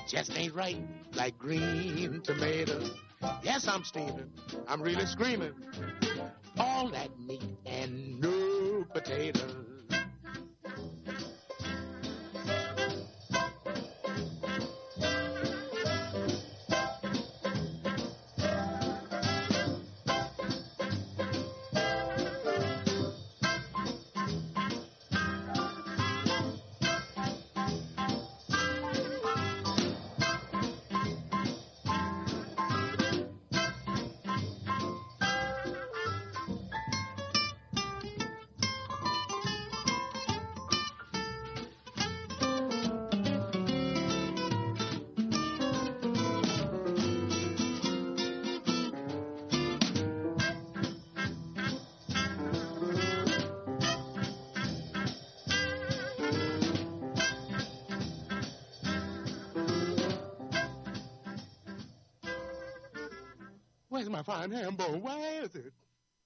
just ain't right like green tomatoes. Yes, I'm steaming. I'm really screaming. All that meat and no potatoes. Where's my fine ham bone? Where is it?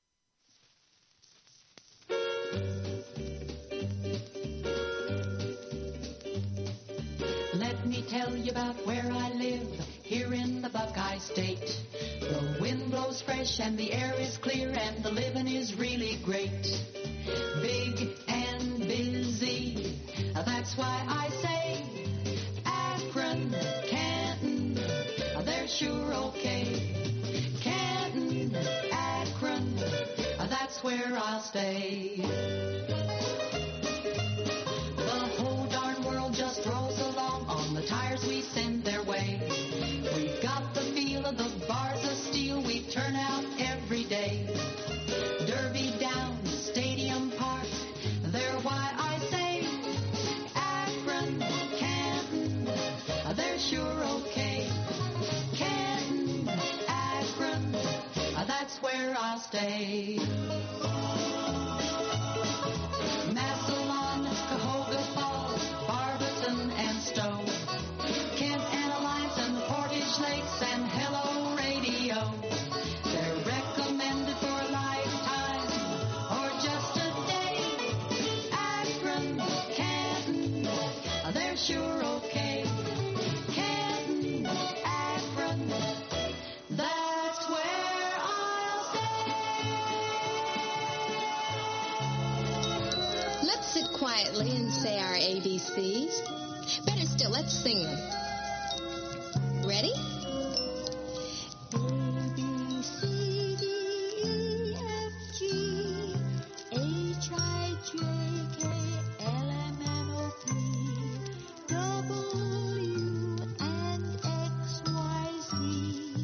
Let me tell you about where I live, here in the Buckeye State. The wind blows fresh and the air is clear and the living is really great. Big and busy, that's why I say Akron, Canton, they're sure okay. Canton, Akron, that's where I'll stay. The whole darn world just rolls along on the tires we send their way. We've got the feel of the bars of steel we turn out every day. Derby Downs, Stadium Park, they're why I say Akron, Canton, they're sure okay. Canton, Akron, that's where I'll stay. Massillon, Cahoga Falls, Barberton and Stowe, Kent and Alliance and the Portage Lakes and Hello Radio. They're recommended for a lifetime or just a day. Akron, Canton, they're sure okay. Canton, Akron, that's where I'll stay. Let's sit quietly and say our ABCs. Better still, let's sing them. Ready? A, B, C, D, E, F, G, H, I, J, K, L, M, N, O, P, W, and X, Y, Z.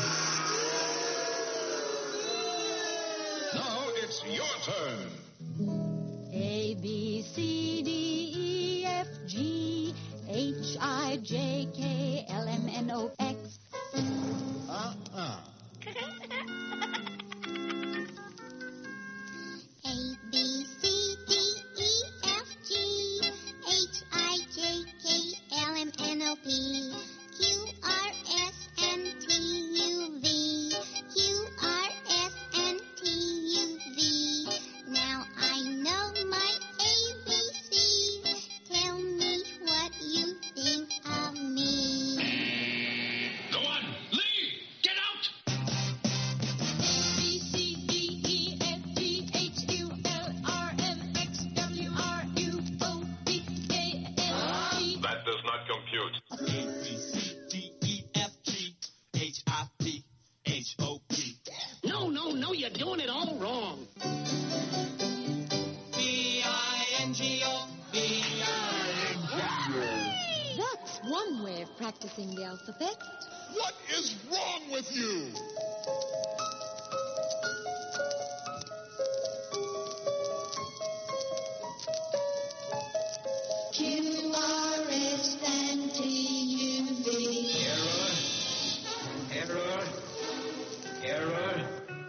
Now it's your turn. A, B, C, D, E, F, G, H, I, J, K, L, M, N, O, X. A, B, C, D, E, F, G, H, I, J, K, L, M, N, O, P, Q, R, S, N, T, U, V, Q, R, S, N, T, U, V. Now I know my ABCs. Tell me what you think of me. Go on, leave! Get out! B, C, D, E, F, G, H, U, L, R, M, X, W, R, U, O, P, A, N, T. That does not compute. A, B, C, D, E, F, G, H, I, P, H, O, P. No, you're doing it all wrong. B-I-N-G-O, B-I-N-G-O. That's one way of practicing the alphabet. What is wrong with you? Q, R, S, N, T, U, V. Error.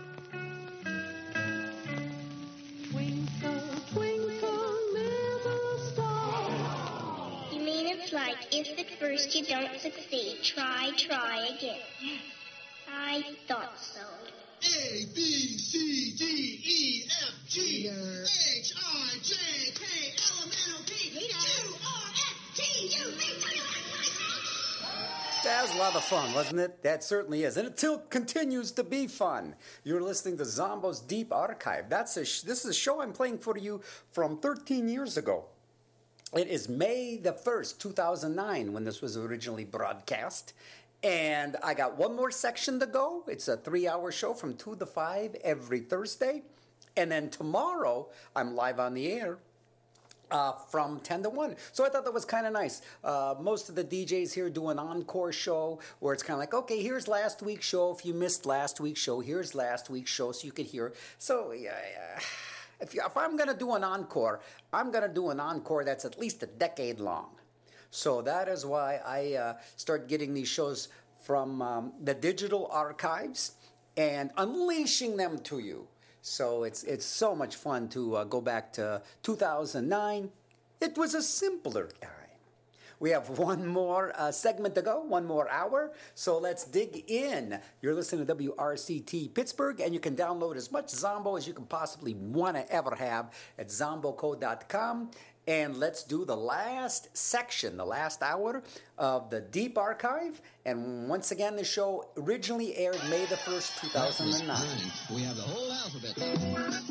Twinkle, twinkle, little star. You mean it's like if at first you don't succeed, try again. I thought so. A, B, C, D, E, F, G, H, I, J, K, L, M, N, O, P, Q, R, S, T, U, V, W, X, Y, Z. That was a lot of fun, wasn't it? That certainly is. And it still continues to be fun. You're listening to Zombo's Deep Archive. This is a show I'm playing for you from 13 years ago. It is May the 1st, 2009, when this was originally broadcast. And I got one more section to go. It's a 3-hour show from 2 to 5 every Thursday. And then tomorrow, I'm live on the air from 10 to 1. So I thought that was kind of nice. Most of the DJs here do an encore show where it's kind of like, okay, here's last week's show. If you missed last week's show, here's last week's show so you could hear. So if I'm going to do an encore, I'm going to do an encore that's at least a decade long. So that is why I start getting these shows from the digital archives and unleashing them to you. So it's so much fun to go back to 2009. It was a simpler time. We have one more segment to go, one more hour. So let's dig in. You're listening to WRCT Pittsburgh, and you can download as much Zombo as you can possibly want to ever have at zomboco.com. And let's do the last section, the last hour of the Deep Archive. And once again, the show originally aired May the 1st, 2009. We have the whole alphabet.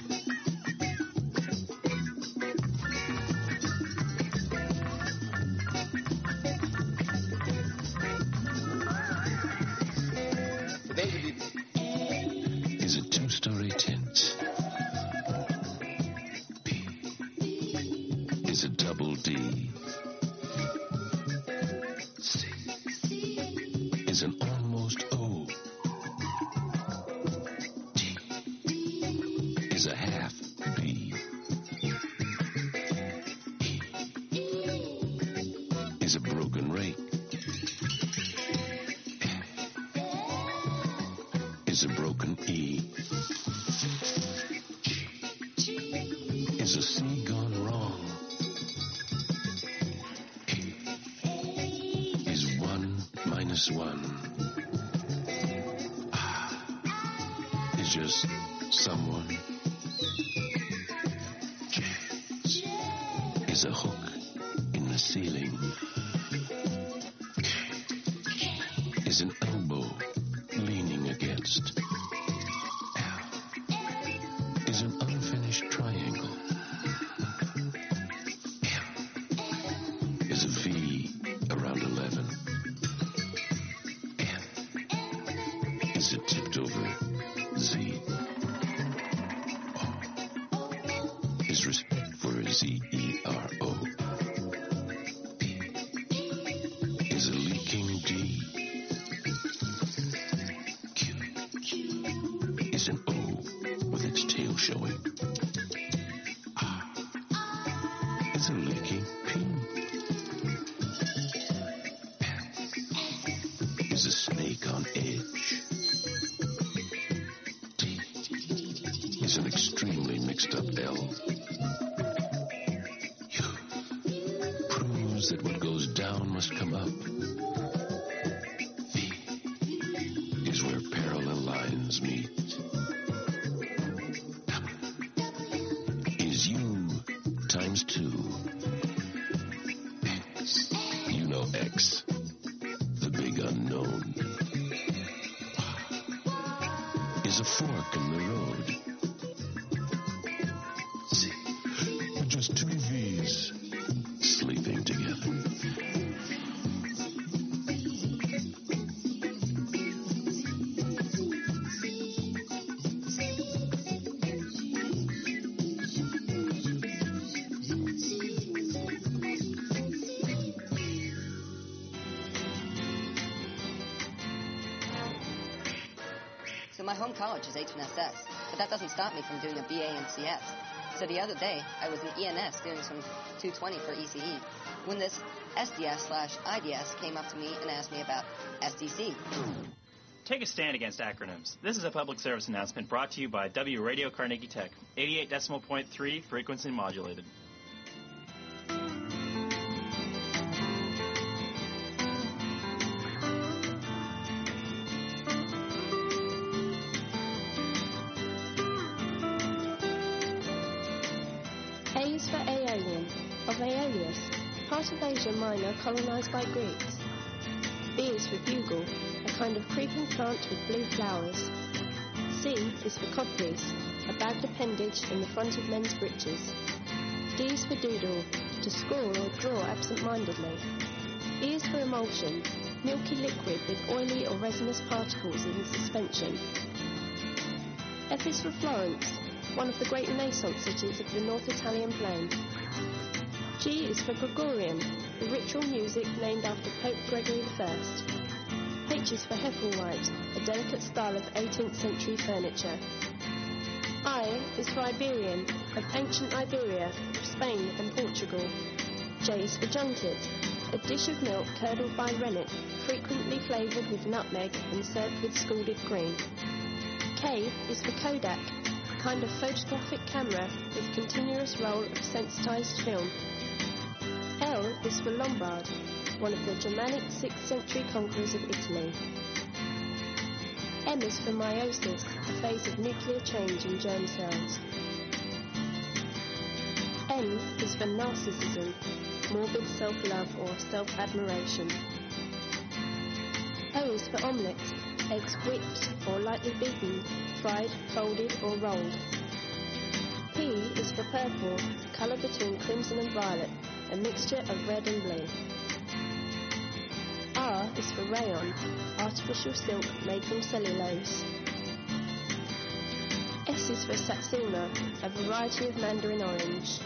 Is it two-story tint? Is it double D? C is an almost O. D is a half B. E is a broken rake. F is a broken E. G is a C gone wrong. Minus one is just someone. J is a hook in the ceiling. K is an elbow leaning against. L is an unfinished triangle. M is a V around 11. Is it tipped over? Z. O is respect for ZERO. P is a leaking D. Q is an O with its tail showing. R is a leaking P. N is a snake on edge. Is an extremely mixed up L. U proves that what goes down must come up. V is where parallel lines meet. Is U times 2. X, you know X, the big unknown. Is a fork in the road. Just two V's sleeping together. So my home college is H&SS, but that doesn't stop me from doing a BA in CS. So the other day, I was in ENS doing some 220 for ECE when this SDS/IDS came up to me and asked me about SDC. Take a stand against acronyms. This is a public service announcement brought to you by W Radio Carnegie Tech, 88.3 frequency modulated. A is for Aeolian, of Aeolus, part of Asia Minor colonized by Greeks. B is for bugle, a kind of creeping plant with blue flowers. C is for codpiece, a bagged appendage in the front of men's breeches. D is for doodle, to score or draw absent-mindedly. E is for emulsion, milky liquid with oily or resinous particles in suspension. F is for Florence, one of the great Renaissance cities of the North Italian plain. G is for Gregorian, the ritual music named after Pope Gregory I. H is for Heffelwhite, a delicate style of 18th century furniture. I is for Iberian, of ancient Iberia, of Spain and Portugal. J is for junket, a dish of milk curdled by rennet, frequently flavoured with nutmeg and served with scalded cream. K is for Kodak, a kind of photographic camera with continuous roll of sensitised film. L is for Lombard, one of the Germanic 6th century conquerors of Italy. M is for meiosis, a phase of nuclear change in germ cells. N is for narcissism, morbid self-love or self-admiration. O is for omelette, eggs whipped or lightly beaten, fried, folded or rolled. P is for purple, colour between crimson and violet, a mixture of red and blue. R is for rayon, artificial silk made from cellulose. S is for satsuma, a variety of mandarin orange.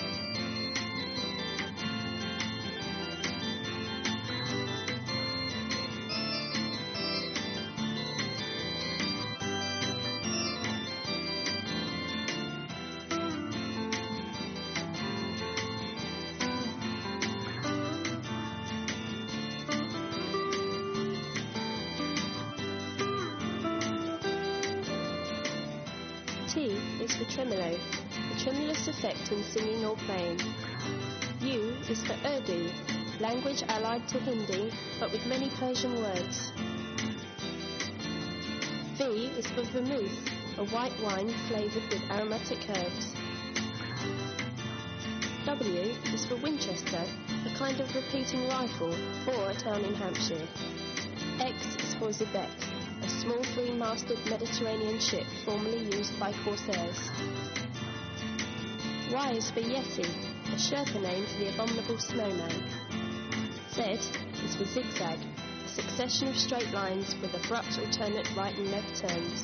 T is for tremolo, a tremulous effect in singing or playing. U is for Urdu, language allied to Hindi, but with many Persian words. V is for vermouth, a white wine flavoured with aromatic herbs. W is for Winchester, a kind of repeating rifle, or a town in Hampshire. X is for Xebec, a small three-masted Mediterranean ship formerly used by corsairs. Y is for Yeti, a Sherpa name for the abominable snowman. Z is for zigzag, a succession of straight lines with abrupt alternate right and left turns.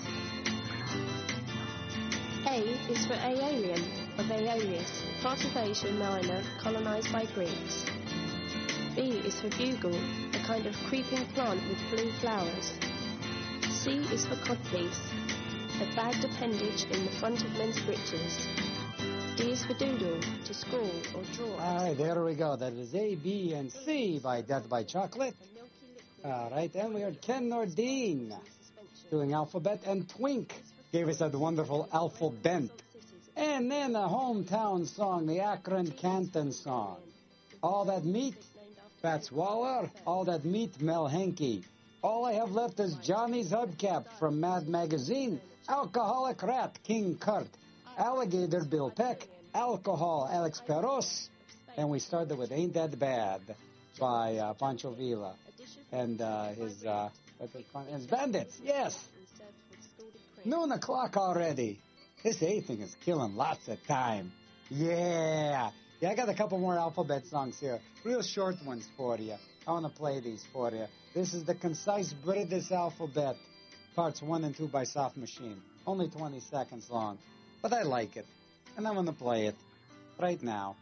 A is for Aeolian, of Aeolus, part of Asia Minor colonised by Greeks. B is for bugle, a kind of creeping plant with blue flowers. C is for codpiece, a bagged appendage in the front of men's breeches. D is for doodle, to score or draw. All right, there we go. That is A, B, and C by Death by Chocolate. All right, and we heard Ken Nordine doing Alphabet, and Twink gave us that wonderful Alphabet. And then a hometown song, the Akron Canton song. All That Meat, Fats Waller. All That Meat, Mel Henke. All I Have Left is Johnny's Hubcap from Mad Magazine. Alcoholic Rat, King Kurt. Alligator, Bill Peck. Alcohol, Alex Perros. And we started with Ain't That Bad by Pancho Villa. And his Bandits, yes. Noon o'clock already. This A thing is killing lots of time. Yeah, I got a couple more Alphabet songs here. Real short ones for you. I want to play these for you. This is the Concise British Alphabet, parts 1 and 2 by Soft Machine. Only 20 seconds long, but I like it, and I'm going to play it right now.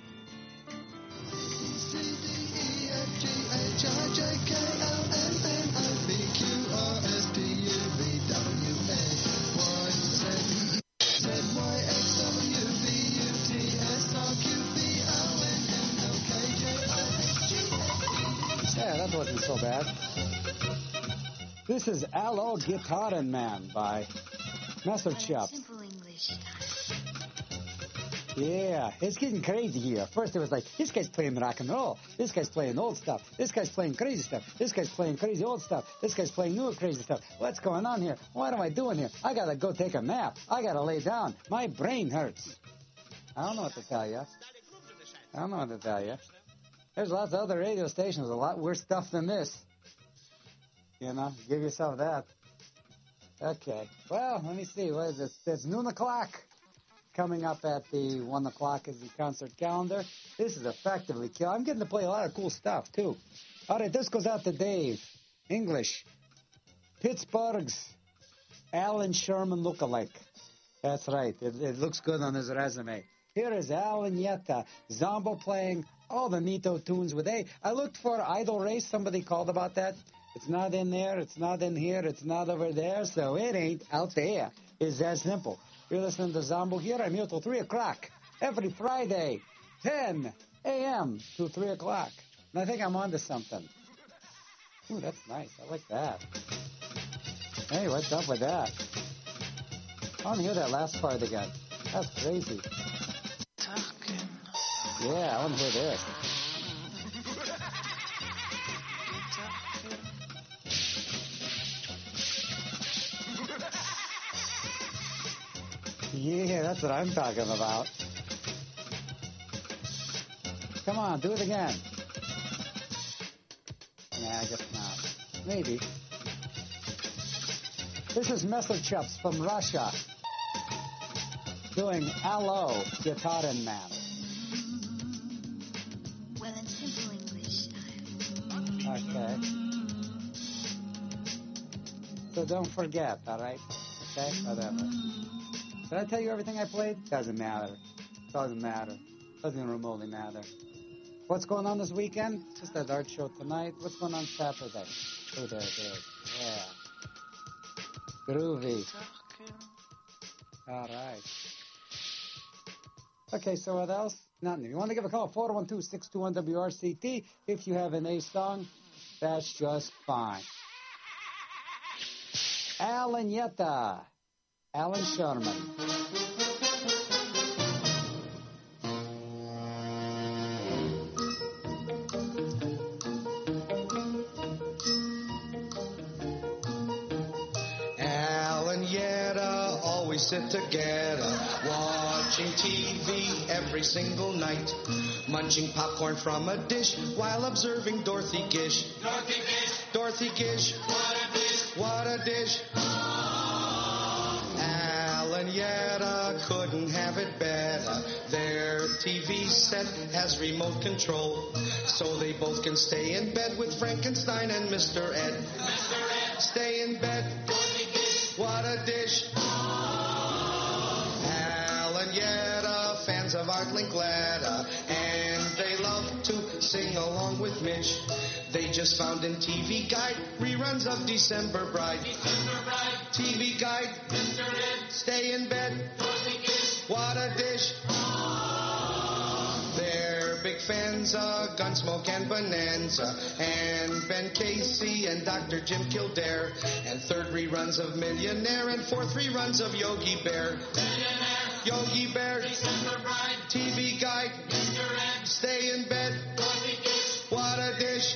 Yeah, that wasn't so bad. This is Allo Guitarin Man by Master Chops. Simple English. Yeah, it's getting crazy here. First it was like, this guy's playing rock and roll. This guy's playing old stuff. This guy's playing crazy stuff. This guy's playing crazy old stuff. This guy's playing new crazy stuff. What's going on here? What am I doing here? I gotta go take a nap. I gotta lay down. My brain hurts. I don't know what to tell you. There's lots of other radio stations with a lot worse stuff than this. You know, give yourself that. Okay. Well, let me see. What is this? There's noon o'clock coming up at the 1 o'clock is the concert calendar. This is effectively kill. I'm getting to play a lot of cool stuff, too. All right, this goes out to Dave. English. Pittsburgh's Alan Sherman lookalike. That's right. It looks good on his resume. Here is Alan Yetta, Zombo playing all the Nito tunes with A. I looked for Idol Race. Somebody called about that. It's not in there. It's not in here. It's not over there. So it ain't out there. It's that simple. You're listening to Zombo here. I'm here till 3 o'clock. Every Friday, 10 a.m. to 3 o'clock. And I think I'm on to something. Ooh, that's nice. I like that. Hey, what's up with that? I want to hear that last part again. That's crazy. Talking. Yeah, I want to hear this. Yeah, that's what I'm talking about. Come on, do it again. Nah, I guess not. Maybe. This is Messerchups from Russia doing Allo, Guitarin Man. Well, in simple English. Okay. So don't forget, all right? Okay? Whatever. Did I tell you everything I played? Doesn't matter. Doesn't matter. Doesn't remotely matter. What's going on this weekend? Just that art show tonight. What's going on Saturday? Oh, there it is. Yeah. Groovy. All right. Okay, so what else? Nothing. If you want to give a call, 412-621-WRCT. If you have an A song, that's just fine. Alan Yetta. Alan Sherman. Alan Yetta always sit together, watching TV every single night, munching popcorn from a dish while observing Dorothy Gish. Dorothy Gish. Dorothy Gish. What a dish. What a dish. Alan Yetta couldn't have it better. Their TV set has remote control, so they both can stay in bed with Frankenstein and Mr. Ed. Mr. Ed. Stay in bed. What a dish. Alan Yetta, fans of Art Linklater, and they love to sing along with Mish. They just found in TV Guide reruns of December Bride. December Bride. TV Guide. Mr. Ed. Stay in bed. What a dish. They're big fans of Gunsmoke and Bonanza, and Ben Casey and Dr. Jim Kildare, and third reruns of Millionaire, and fourth reruns of Yogi Bear. Millionaire. Yogi Bear. December Bride. TV Guide. Mr. Ed. Stay in bed. What a dish.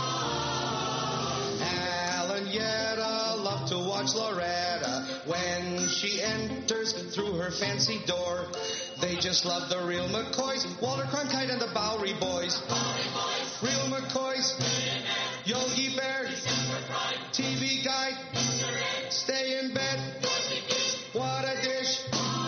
Alan Yetta loved to watch Loretta when she enters through her fancy door. They just love the real McCoys, Walter Cronkite and the Bowery Boys. Real McCoys, Yogi Bear, TV Guide, Stay in Bed. What a dish.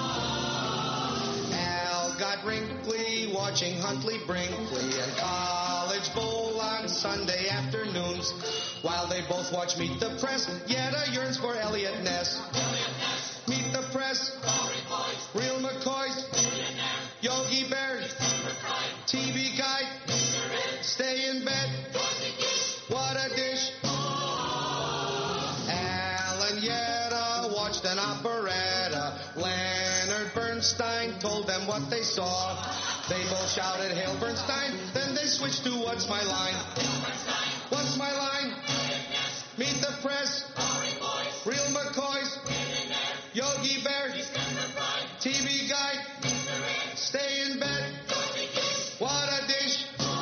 Al got wrinkly watching Huntley Brinkley and College Bowl on Sunday afternoons. While they both watch Meet the Press, Yetta yearns for Elliot Ness. Meet the Press, Real McCoys, Yogi Bear, TV Guide, Stay in Bed. What a dish. Alan Yetta watched an operetta. Leonard Bernstein told them what they saw. They both shouted, Hail Bernstein. Then they switched to What's My Line? What's my line? Meet the Press, Real McCoys, Yogi Bear, TV Guide, Stay in Bed. What a dish.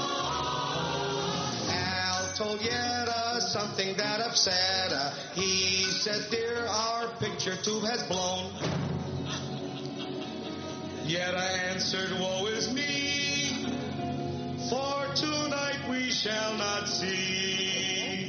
Al told Yetta something that upset her. He said, Dear, our picture tube has blown. Yetta answered, Woe is me, for tonight we shall not see.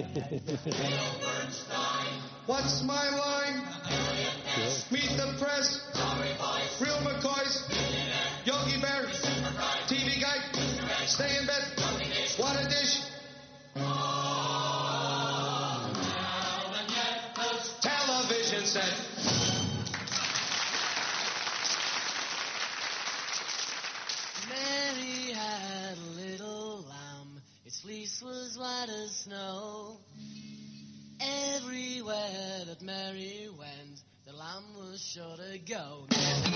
What's my line? Meet the press. Real McCoys. Yogi Bear. TV Guy. Stay in bed. What a dish. Television set. Mary had a little lamb. Its fleece was white as snow. Everywhere that Mary went, the lamb was sure to go.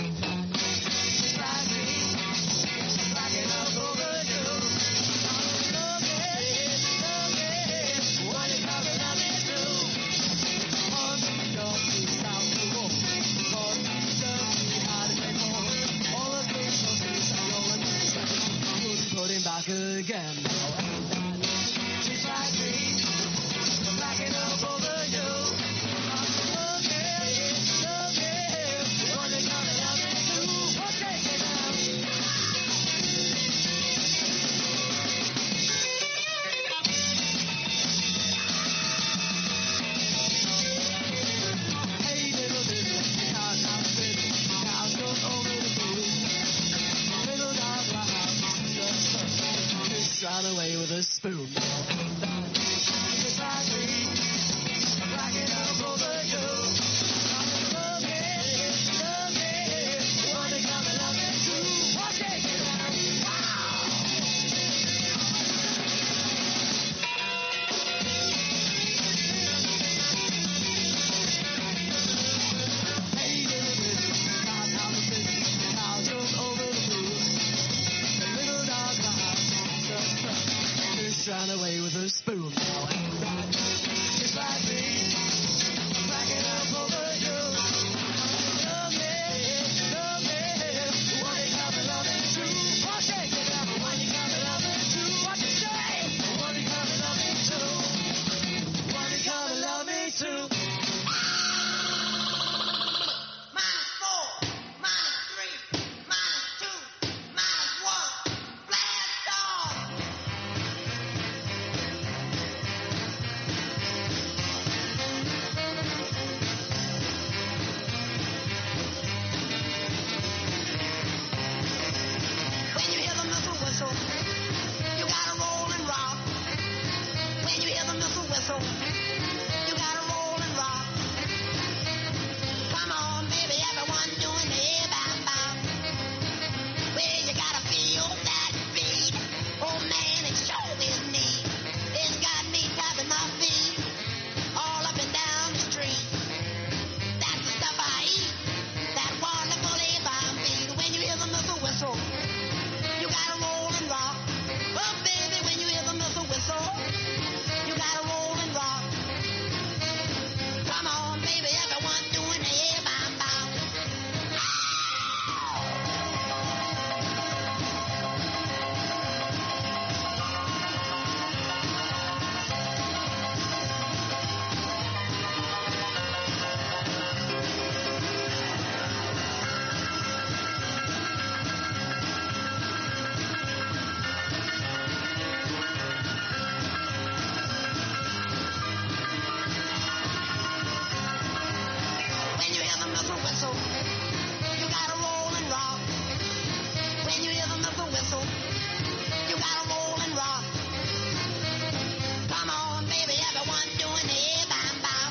Put him back again. She's like me, blacking up over you. What they gonna love me to? What's taking out? Hey, little cows out the bit, cows go over the field. Little dog just run away with a spoon. Just like me, blacking up over you. Love me, what they gonna love me to? What's taking out? Hey, little bit, cows out the bit, cows go over the field. The little dog just run away with a spoon. Just like me, blacking up over you. Love me, what they gonna love me to? What's taking out? What they gonna love me to? What you say? What they gonna love me to? What they gonna love me to? When you hear the missile whistle, you gotta roll and rock. When you hear the missile whistle, you gotta roll and rock. Come on, baby, everyone doing the bam-bam. Well, you gotta feel that beat. Oh, man, it sure is neat. It's got me tapping my feet all up and down the street. That's the stuff I eat, that wonderful A-bomb beat. When you hear the missile whistle, you gotta roll and rock. Oh, baby, when you hear the missile whistle, you gotta roll and rock. Come on, baby, everyone doing the A-bomb-bomb. When you hear the missile whistle, you gotta roll and rock. When you hear the missile whistle, you gotta roll and rock. Come on, baby, everyone doing the A-bomb-bomb.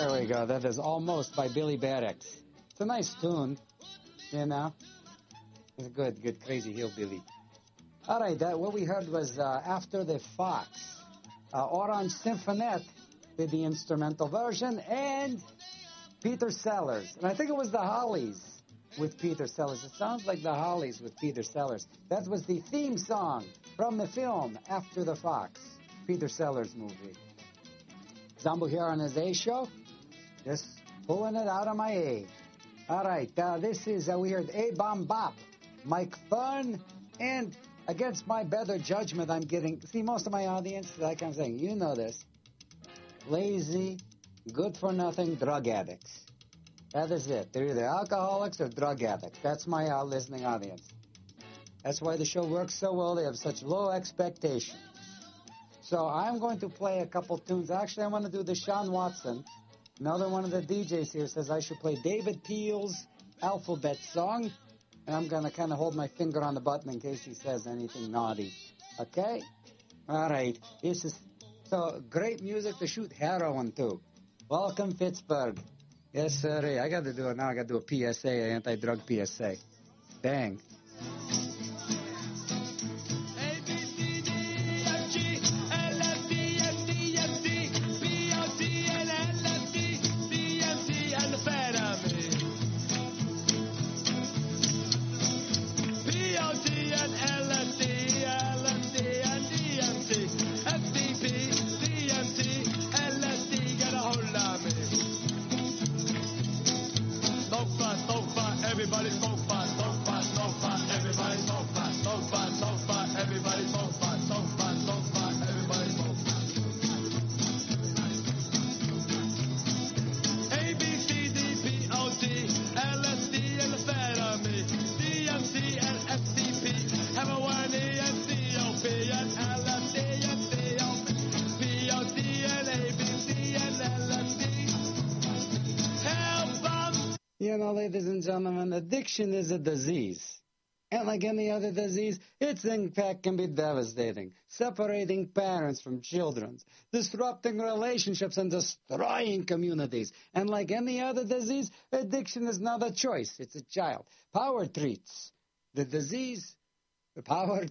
There we go. That is Almost by Billy Barracks. It's a nice tune, you know. It's good, crazy hillbilly. All right, what we heard was After the Fox. Orange Symphonette did the instrumental version, and Peter Sellers. And I think it was the Hollies with Peter Sellers. It sounds like the Hollies with Peter Sellers. That was the theme song from the film After the Fox, Peter Sellers movie. Zombo here on his A show, just pulling it out of my A. All right, this is, we heard A-Bomb Bop, Mike Thorne, and against my better judgment, I'm getting, see, most of my audience, like I'm saying, you know this, lazy, good-for-nothing drug addicts. That is it. They're either alcoholics or drug addicts. That's my listening audience. That's why the show works so well. They have such low expectations. So I'm going to play a couple tunes. Actually, I want to do the Sean Watson. Another one of the DJs here says I should play David Peel's Alphabet Song. And I'm going to kind of hold my finger on the button in case he says anything naughty. Okay? All right. This is so great music to shoot heroin to. Welcome, Pittsburgh. Yes, sir. I got to do it now. I got to do a PSA, an anti-drug PSA. Bang. Everybody smoke pot, smoke pot, smoke pot. Everybody smoke pot, smoke pot, smoke pot. Everybody smoke pot, smoke pot, smoke pot. Everybody smoke pot. A, B, C, D, P, O, D, LSD, and amphetamine. DMT and SCP. Heroin and COP and LSD and COP. POD and ABC and LSD. Help them. You know, ladies and gentlemen, addiction is a disease. And like any other disease, its impact can be devastating, separating parents from children, disrupting relationships and destroying communities. And like any other disease, addiction is not a choice. It's a child. Power treats the disease. Power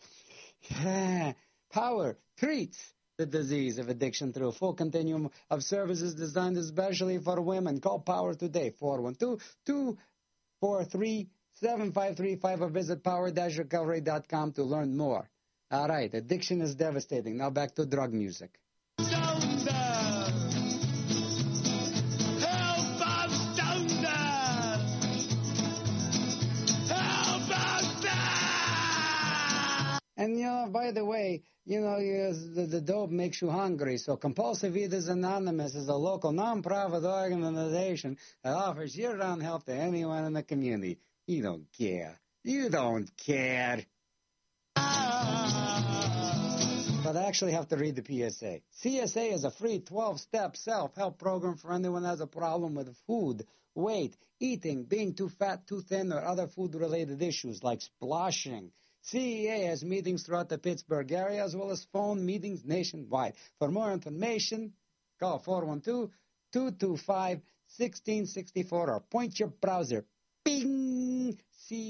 treats the disease of addiction through a full continuum of services designed especially for women. Call Power today, 412-243-7535, or visit power-recovery.com to learn more. All right, addiction is devastating. Now back to drug music. And, you know, by the way, you know, the dope makes you hungry. So Compulsive Eaters Anonymous is a local nonprofit organization that offers year-round help to anyone in the community. You don't care. You don't care. But I actually have to read the PSA. CSA is a free 12-step self-help program for anyone who has a problem with food, weight, eating, being too fat, too thin, or other food-related issues like splashing. CEA has meetings throughout the Pittsburgh area as well as phone meetings nationwide. For more information, call 412-225-1664 or point your browser. Bing!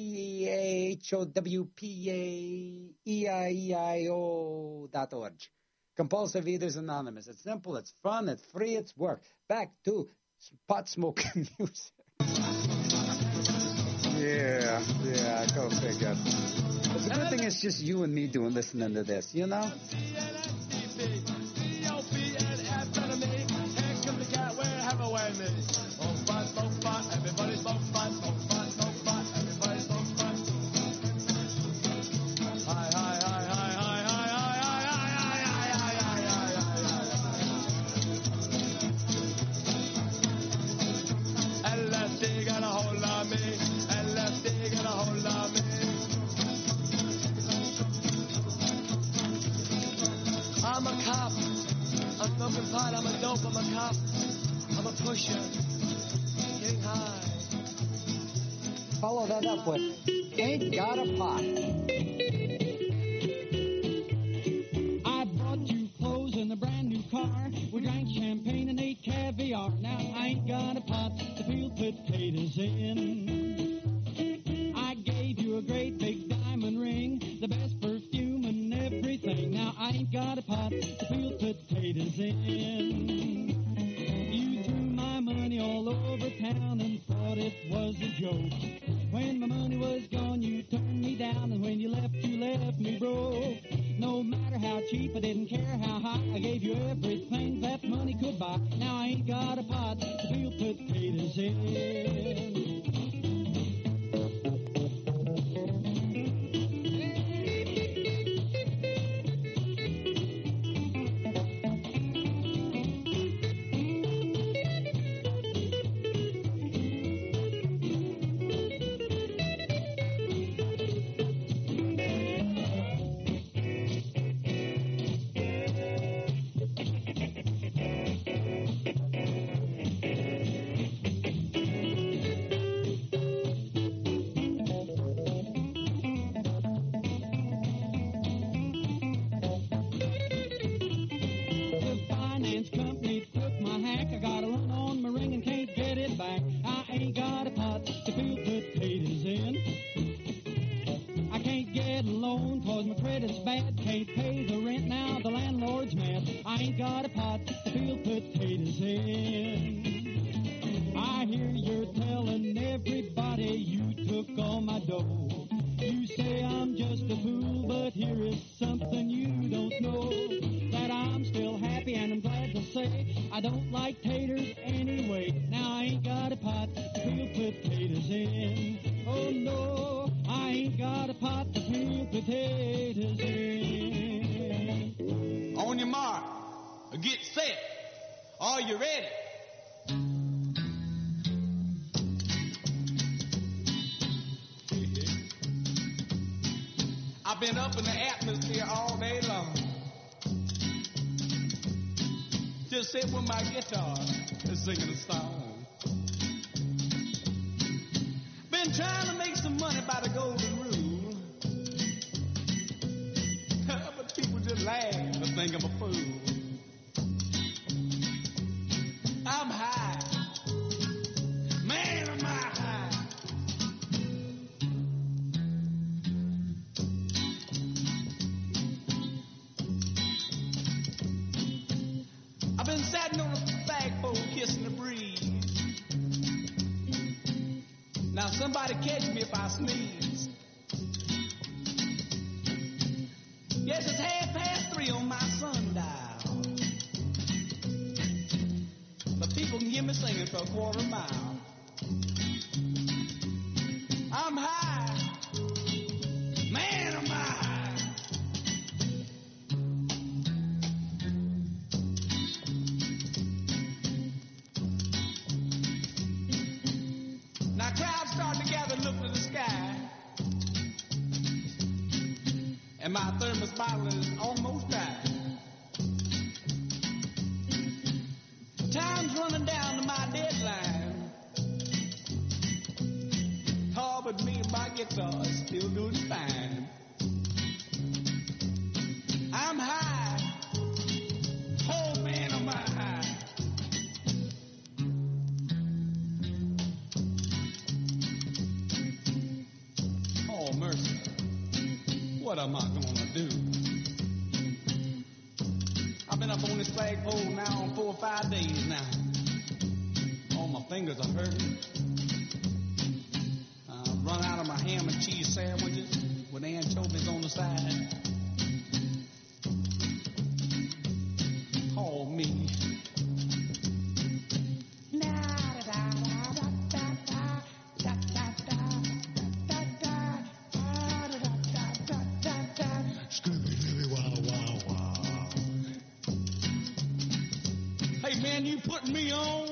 CHOWPAEIEIO.org. Compulsive Eaters Anonymous. It's simple, it's fun, it's free, it's work. Back to pot smoking music. Yeah, go figure. But the good thing is just you and me listening to this, you know? I'm a cop. I'm smoking pot. I'm a dope. I'm a cop. I'm a pusher. Getting high. Follow that up with Ain't Got a Pot. I bought you clothes and a brand new car. We drank champagne and ate caviar. Now I ain't got a pot to peel potatoes in. I gave you a great big diamond ring, the best perfume and everything. Now I ain't got a pot to peel potatoes in. You threw my money all over town and thought it was a joke. When my money was gone, you turned me down, and when you left me broke. No matter how cheap, I didn't care how high, I gave you everything that money could buy. Now I ain't got a pot to peel potatoes in. I don't like taters anyway. Now I ain't got a pot to peel potatoes in. Oh no, I ain't got a pot to peel potatoes in. On your mark, get set. Are you ready? I've been up in the atmosphere all day long. Just sit with my guitar and singing a song. Been trying to make some money by the golden rule. But people just laugh and think I'm a fool. I'm high. Man, am I high. I've been sitting on a flagpole kissing the breeze. Now somebody catch me if I sneeze. Yes, it's 3:30 on my sundial. But people can hear me singing for a quarter mile. I'm high. Man, am I high. Now crowds start to gather and look to the sky. And my thermos bottle is almost dry. Time's running down to my deadline. Oh, but me and my guitar is still doing fine. I'm high. Oh, man, am I high. Oh, mercy. What am I gonna do? I've been up on this flagpole now on 4 or 5 days now. All my fingers are hurting. I've run out of my ham and cheese sandwiches with anchovies on the side. Oh, me. Hey, man, you putting me on?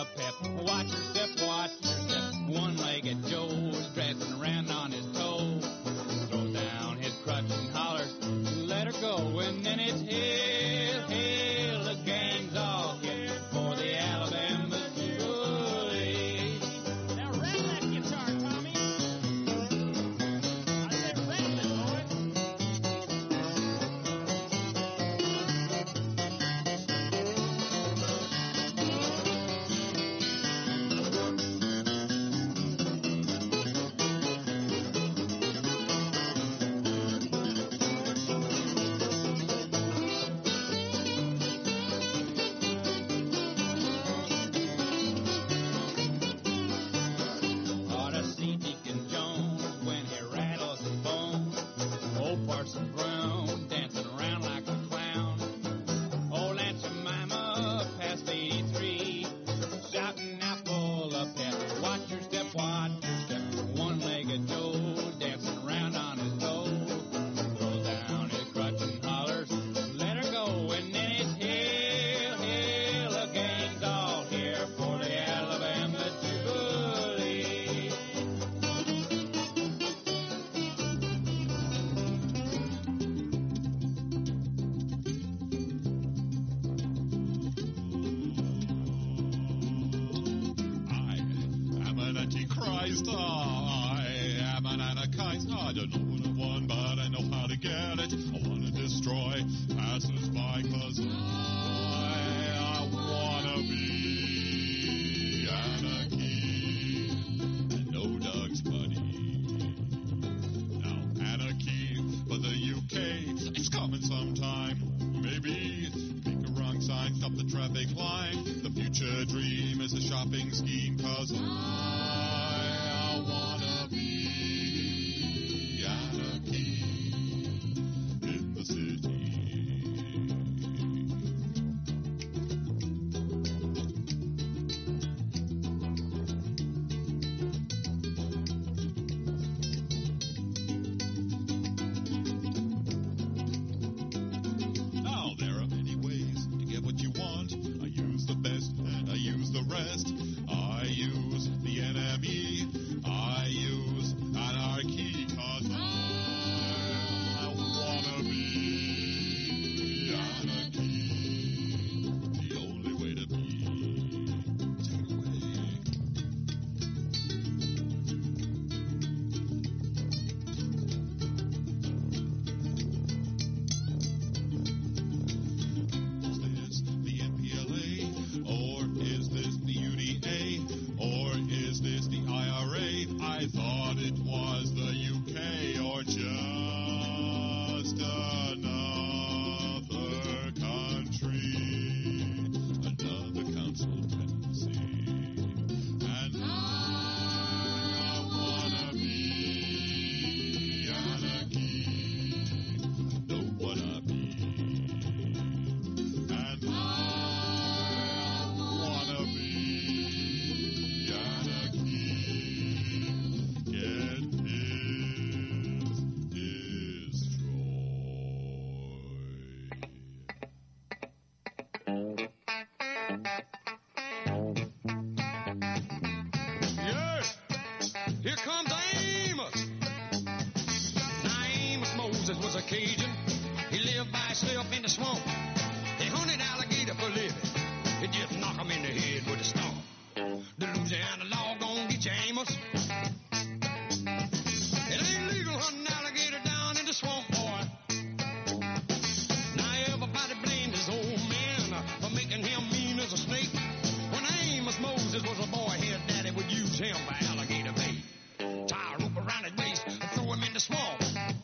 pep. Watch your step, watch your step. One-legged Joe's dressing around on his toe. Throws down his crutch and hollers, let her go. And then it's hail, hail, the gang's all here for the Alabama Jubilee. Now rattle that guitar, Tommy. I said rattle it, boys. Ought to see Deacon Jones when he rattles his bones. Old Parson Brown dancing around like a clown. Old Aunt Jemima past 83, shouting out full of pep. Watch your step, watch your step. One-legged Joe dancing around on his toe. Throws down his crutch and hollers, let her go. And then it's hail, hail, the gang's all here for the Alabama Jubilee. I'm an antichrist. I am an anarchist. I don't know what I want, but I know how to get it. I want to destroy passers-by, 'cause I want to be anarchy. And no Doug's buddy. Now anarchy for the UK, it's coming sometime. Maybe pick a wrong sign, stop the traffic line. The future dream is a shopping scheme, 'cause I wanna be anarchy in the city. Now there are many ways to get what you want. I use the best and I use the rest. I use the NME. I use anarchy, 'cause I wanna be anarchy. The only way to be. Take it away. Is this the MPLA? Or is this the UDA? Or is this the IRA? I thought it was the UK, or just another country, another council tendency. And I wanna be anarchy. I know what I mean. And I wanna be anarchy. Get pissed, Yeah, here comes Amos. Now Amos Moses was a Cajun. He lived by himself in the swamp. He hunted alligator for a living. He just knock him in the head with a stump. The Louisiana law gon' get you, Amos. It ain't legal hunting alligator down in the swamp, boy. Now everybody blamed his old man for making him mean as a snake. When Amos Moses was a boy, his daddy would use him for alligator bait. Tie a rope around his waist and throw him in the swamp.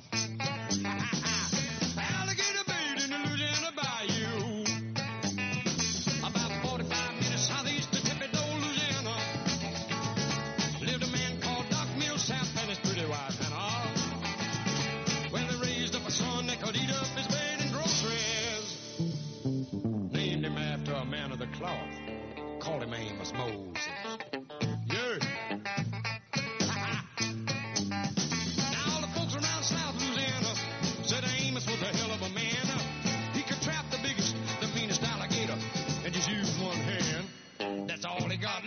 Alligator bait in the Louisiana bayou. About 45 minutes southeast of Thibodaux, Louisiana, lived a man called Doc Millsap and his pretty wife Hannah. Well, they raised up a son that could eat up his bait and groceries. Named him after a man of the cloth. Called him Amos Moses. Yeah. Now all the folks around South Louisiana said Amos was a hell of a man. He could trap the biggest, the meanest alligator and just use one hand. That's all he got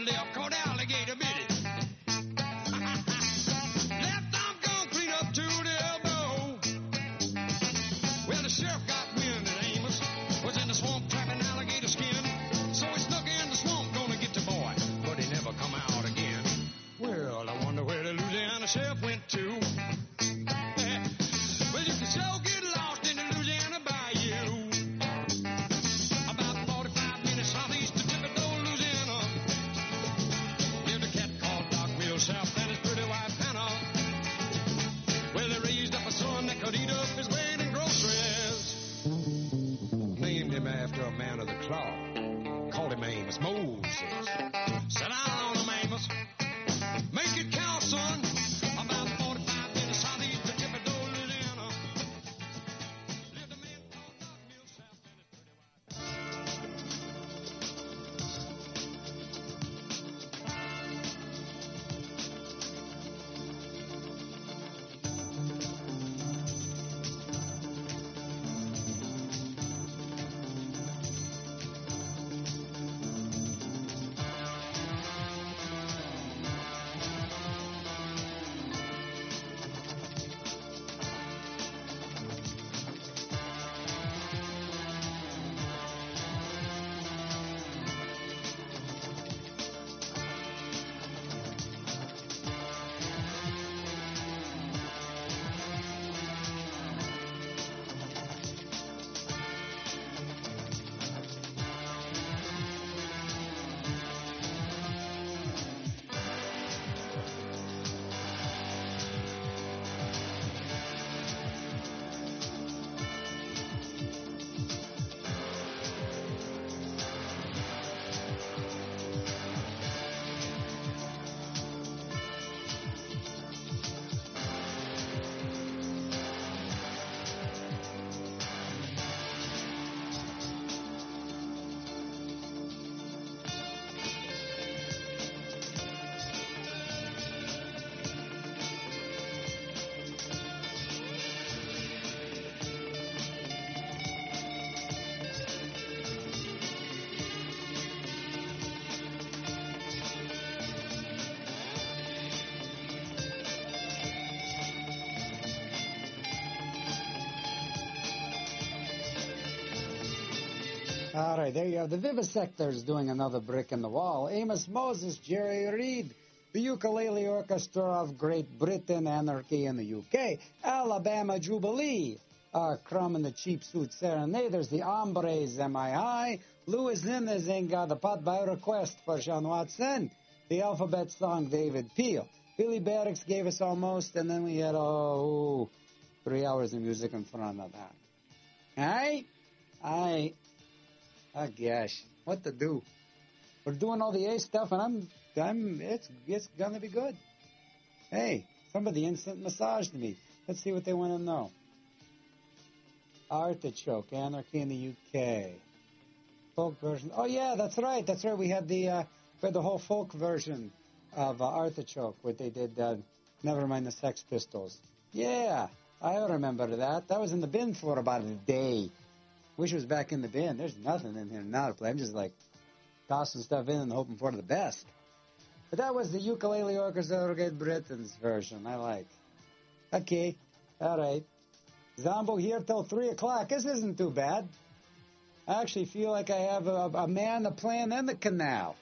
All right, there you have the Vivisectors doing another brick in the wall. Amos Moses, Jerry Reed, the Ukulele Orchestra of Great Britain, Anarchy in the UK, Alabama Jubilee, Crumb and the Cheap Suit Serenaders, the Hombres, MII, Louis Nunez ain't got the pot by request for Sean Watson, the Alphabet Song, David Peel. Billy Barracks gave us Almost, and then we had, 3 hours of music in front of that. All right. Oh gosh, what to do? We're doing all the A stuff, and it's gonna be good. Hey, somebody instant massaged me. Let's see what they want to know. Artichoke, Anarchy in the UK, folk version. Oh yeah, that's right. We had the whole folk version of Artichoke, where they did Nevermind the Sex Pistols. Yeah, I remember that. That was in the bin for about a day. Wish it was back in the bin. There's nothing in here now to play. I'm just like tossing stuff in and hoping for the best. But that was the Ukulele Orchestra of Great Britain's version. I like. Okay. All right. Zombo here till 3 o'clock. This isn't too bad. I actually feel like I have a man, the plan, and the canal.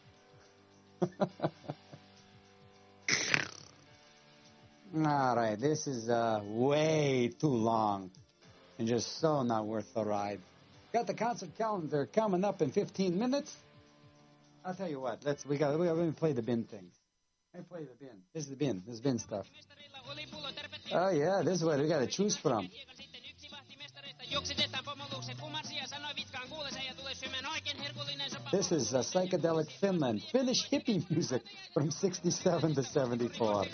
All right. This is way too long. And just so not worth the ride. Got the concert calendar coming up in 15 minutes. I'll tell you what. We got to play the bin things. Let me play the bin. This is the bin. This is bin stuff. Oh yeah, this is what we got to choose from. This is psychedelic Finland, Finnish hippie music from 67 to 74.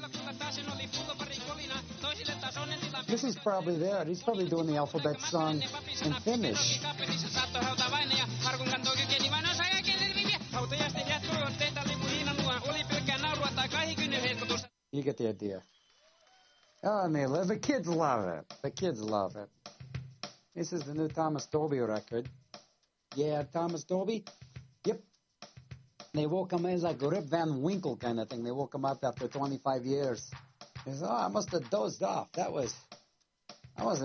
This is probably there. He's probably doing the alphabet song in Finnish. You get the idea. Oh, Neil, the kids love it. The kids love it. This is the new Thomas Dolby record. Yeah, Thomas Dolby? Yep. They woke him in as like Rip Van Winkle kind of thing. They woke him up after 25 years. He said, I must have dozed off. I must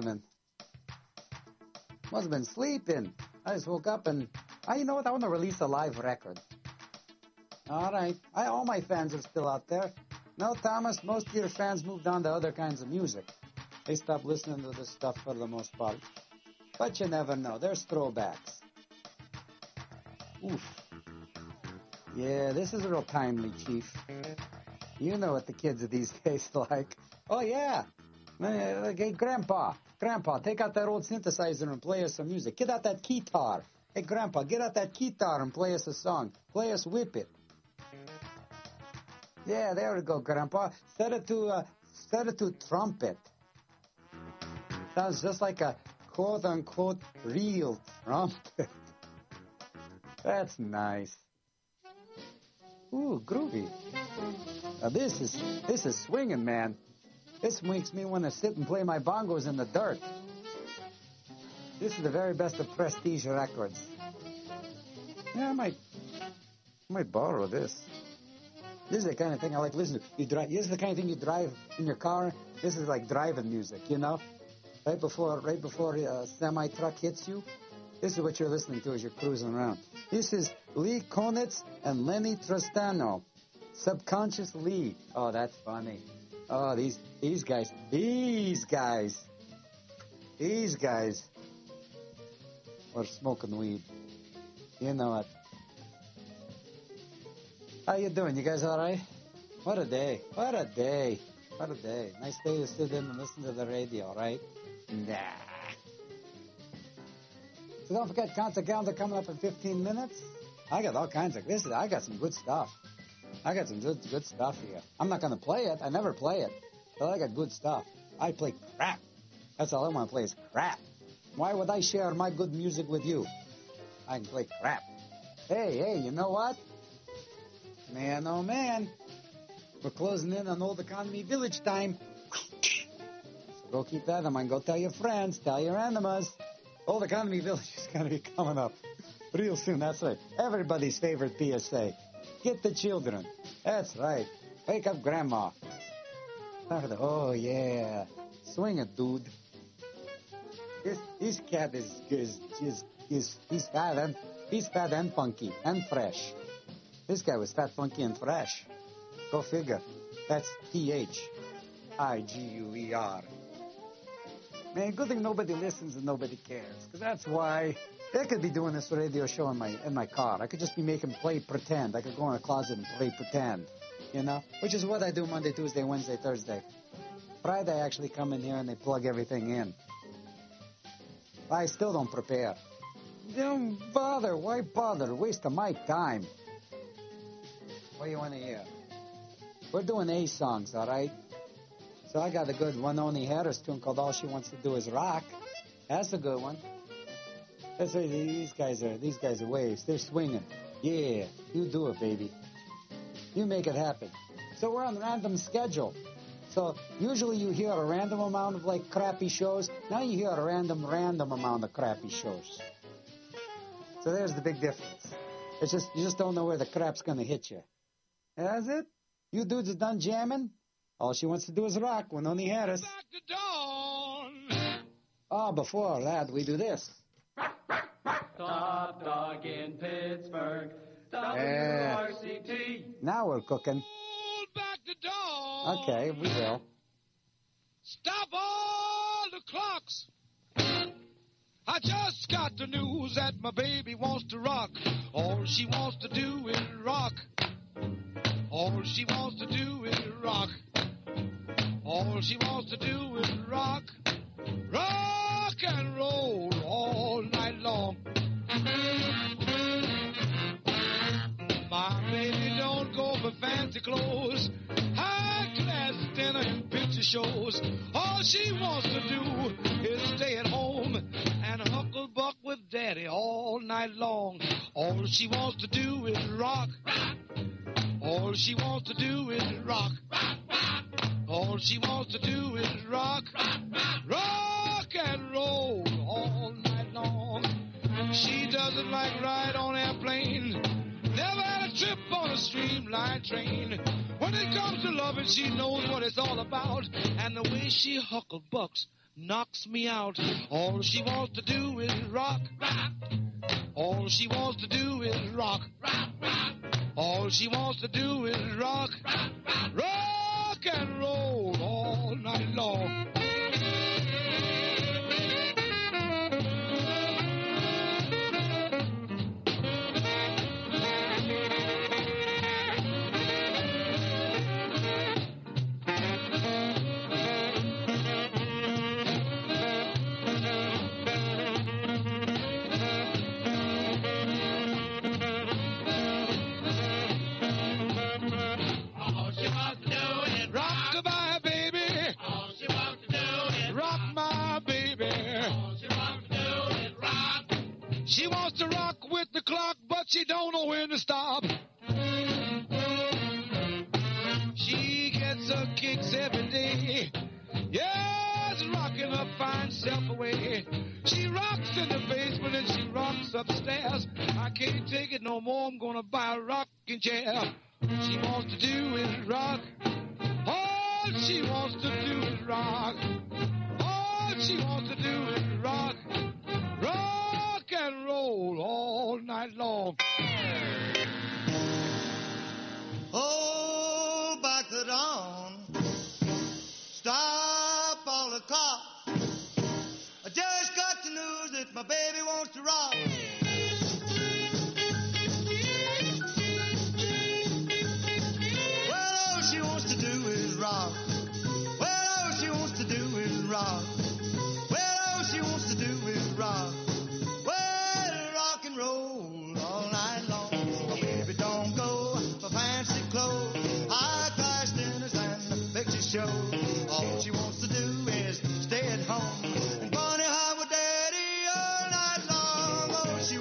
have been sleeping. I just woke up and, you know what? I want to release a live record. All right. All my fans are still out there. No, Thomas, most of your fans moved on to other kinds of music. They stopped listening to this stuff for the most part. But you never know. There's throwbacks. Oof. Yeah, this is real timely, Chief. You know what the kids of these days like. Oh, yeah. Hey, Grandpa, take out that old synthesizer and play us some music. Get out that guitar. Hey, Grandpa, get out that guitar and play us a song. Play us Whip It. Yeah, there we go, Grandpa. Set it to trumpet. Sounds just like a quote-unquote real trumpet. That's nice. Ooh, groovy. Now this is swinging, man. This makes me want to sit and play my bongos in the dirt. This is the very best of Prestige records. Yeah, I might borrow this. This is the kind of thing I like listening to. This is the kind of thing you drive in your car. This is like driving music, you know? Right before a semi-truck hits you. This is what you're listening to as you're cruising around. This is Lee Konitz and Lenny Tristano. Subconscious Lee. Oh, that's funny. Oh, these guys are smoking weed. You know it. How you doing? You guys all right? What a day. Nice day to sit in and listen to the radio, right? Nah. So don't forget, concert calendar coming up in 15 minutes. I got all kinds of this. I got some good stuff. I got some good stuff here. I'm not going to play it. I never play it. But I got good stuff. I play crap. That's all I want to play is crap. Why would I share my good music with you? I can play crap. Hey, you know what? Man, oh man. We're closing in on Old Economy Village time. So go keep that in mind. Go tell your friends. Tell your enemas. Old Economy Village is going to be coming up real soon. That's right. Everybody's favorite PSA. Get the children. That's right. Wake up Grandma. Oh, yeah. Swing it, dude. This cat is He's fat and funky and fresh. This guy was fat, funky, and fresh. Go figure. That's Thigur. Man, good thing nobody listens and nobody cares. Because that's why I could be doing this radio show in my car. I could just be making play pretend. I could go in a closet and play pretend. You know? Which is what I do Monday, Tuesday, Wednesday, Thursday. Friday, I actually come in here and they plug everything in. I still don't prepare. Don't bother. Why bother? Waste of my time. What do you want to hear? We're doing A songs, all right? So I got a good Winona Harris tune called All She Wants to Do Is Rock. That's a good one. That's what these guys are waves. They're swinging. Yeah, you do it, baby. You make it happen. So we're on random schedule. So usually you hear a random amount of like crappy shows. Now you hear a random amount of crappy shows. So there's the big difference. It's just you just don't know where the crap's gonna hit you. That's it. You dudes are done jamming. All she wants to do is rock. Winona Harris. Oh, before that we do this. Top dog in Pittsburgh. WRCT. Now we're cooking. Back the dog. Okay, we will. Stop all the clocks. I just got the news that my baby wants to rock. All she wants to do is rock. All she wants to do is rock. All she wants to do is rock. Rock and roll all night long. My baby don't go for fancy clothes, high class dinner and picture shows. All she wants to do is stay at home and huckle buck with daddy all night long. All she wants to do is rock. All she wants to do is rock. All she wants to do is rock. Rock and roll all night long. She doesn't like ride on airplanes. Never had a trip on a streamlined train. When it comes to loving, she knows what it's all about. And the way she huckle bucks knocks me out. All she wants to do is rock. All she wants to do is rock. All she wants to do is rock. Rock and roll all night long. She wants to rock with the clock, but she don't know when to stop. She gets her kicks every day. Yes, rocking her fine self away. She rocks in the basement and she rocks upstairs. I can't take it no more, I'm gonna buy a rocking chair. She wants to do is rock. All she wants to do is rock. All she wants to do is rock. Rock and roll all night long. Oh, back the dawn. Stop all the clock. I just got the news that my baby wants to rock. Well, all she wants to do is rock. Well, all she wants to do is rock. Well, all she wants to do is rock. Well, rock and roll all night long. My baby don't go for fancy clothes, high class dinners and the picture shows. All she wants to do is stay at home and bunny high with daddy all night long. Oh, she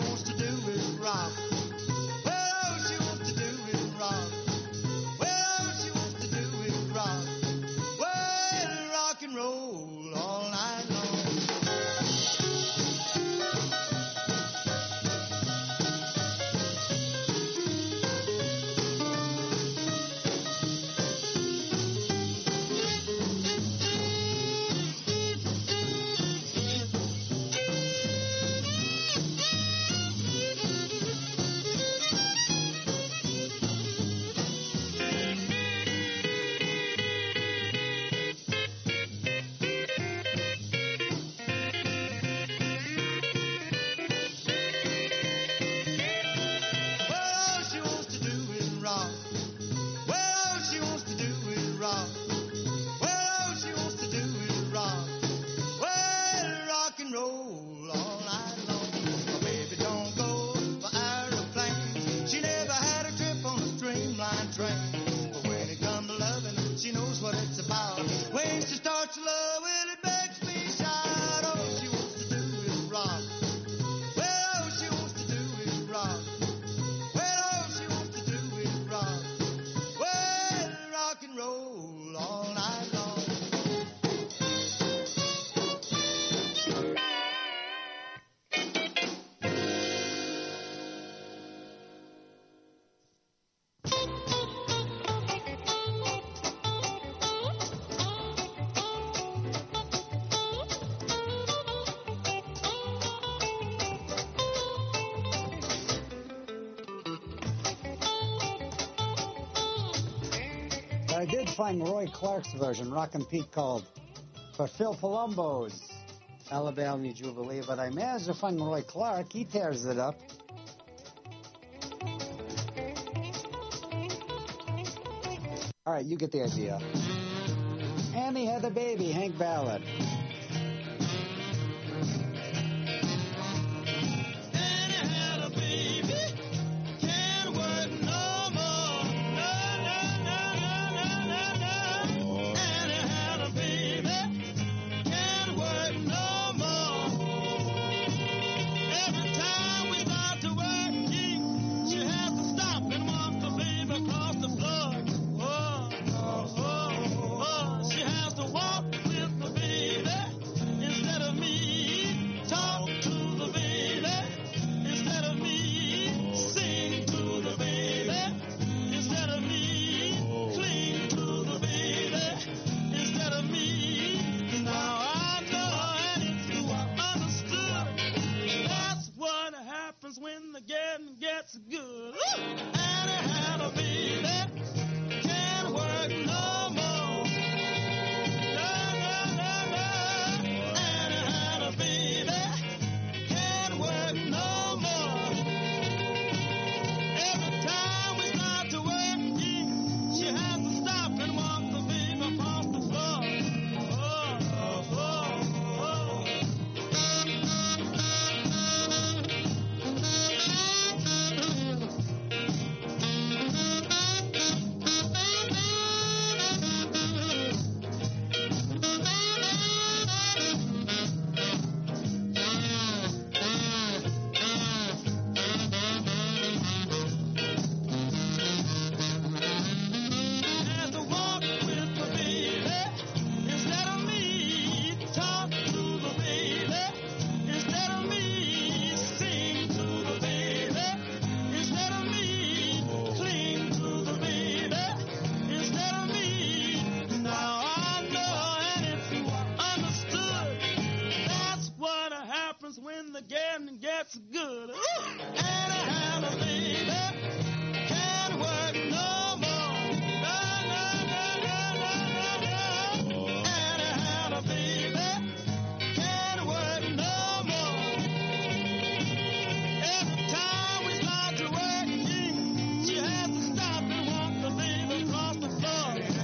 I did find Roy Clark's version, Rockin' Pete, called For Phil Palumbo's Alabama Jubilee, but I managed to find Roy Clark. He tears it up. All right, you get the idea. Annie had a baby, Hank Ballard. When the getting gets good, Annie had a baby, can't work no more. Annie had a baby, can't work no more. Every time we start to work, she has to stop and walk the baby across the floor. When the getting gets good, Annie had a baby, can't work no more. Annie had a baby, can't work no more. Every time we start to work, she has to stop and walk the baby across the floor.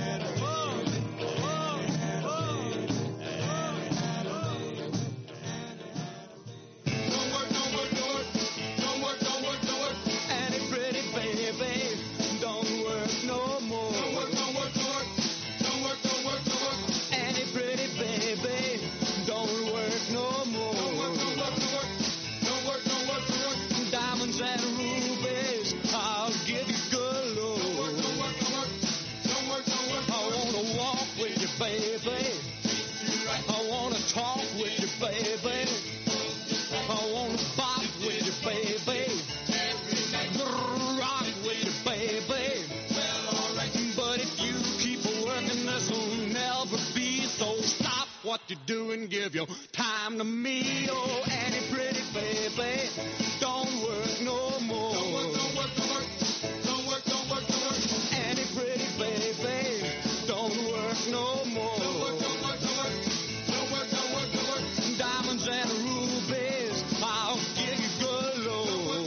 Baby, I wanna talk with you, baby. I wanna bop with you, baby. Rock with you, baby. But if you keep working, this will never be. So stop what you're doing, give your time to me. Oh, Annie, pretty baby, don't work no more. Don't work. Annie, pretty baby, don't work no more. Diamonds and rubies, I'll give you good love.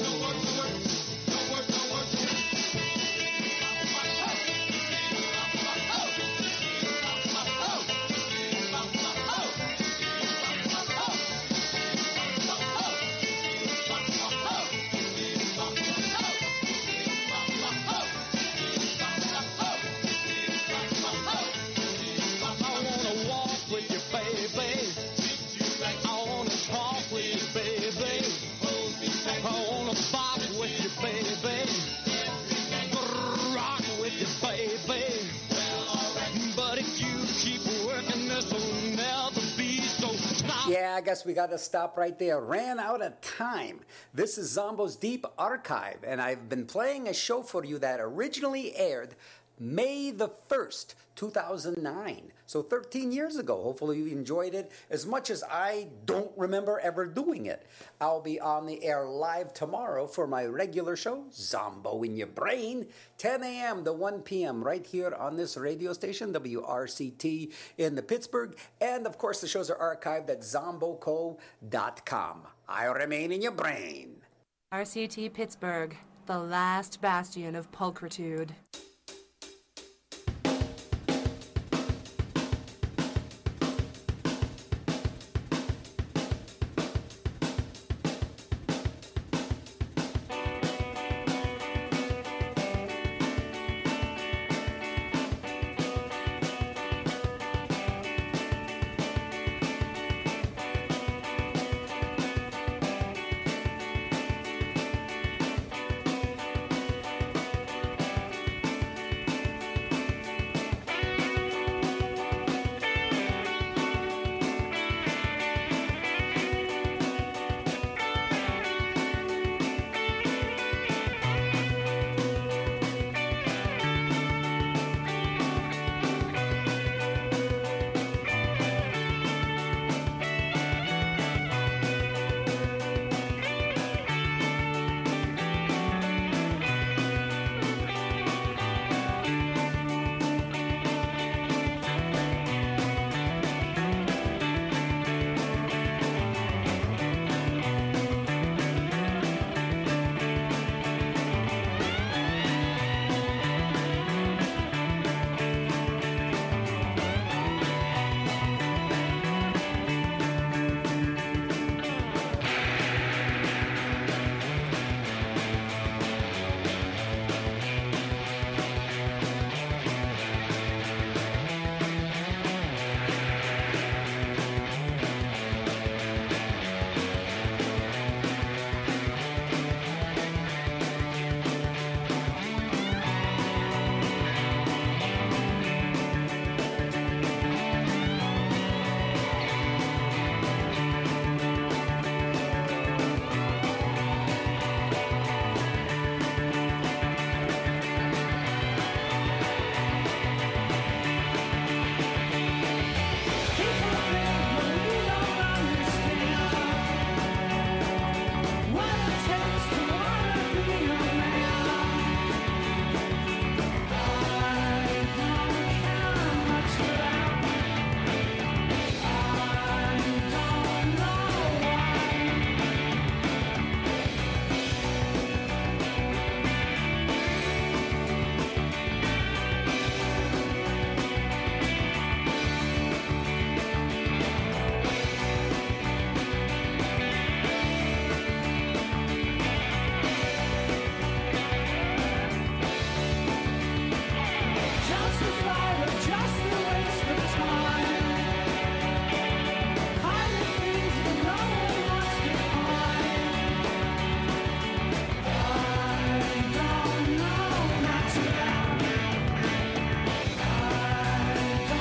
Yeah, I guess we got to stop right there. Ran out of time. This is Zombo's Deep Archive, and I've been playing a show for you that originally aired May the 1st, 2009. So 13 years ago. Hopefully you enjoyed it as much as I don't remember ever doing it. I'll be on the air live tomorrow for my regular show, Zombo in Your Brain, 10 a.m. to 1 p.m. right here on this radio station, WRCT in the Pittsburgh. And, of course, the shows are archived at zomboco.com. I remain in your brain. RCT Pittsburgh, the last bastion of pulchritude.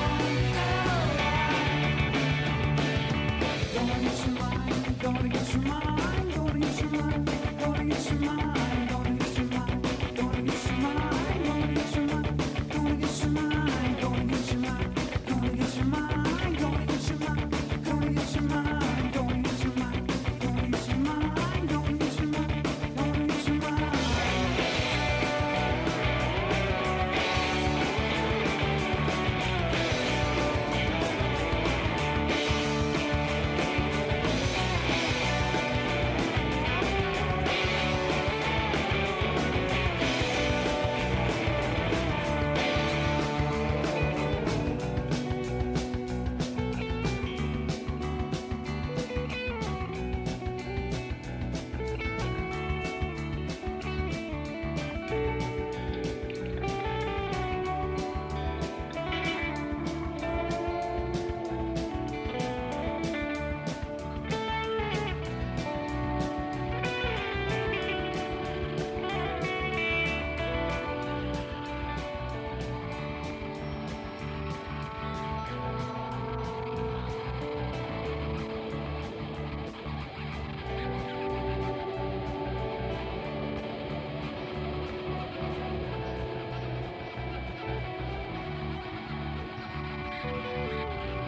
Gonna get your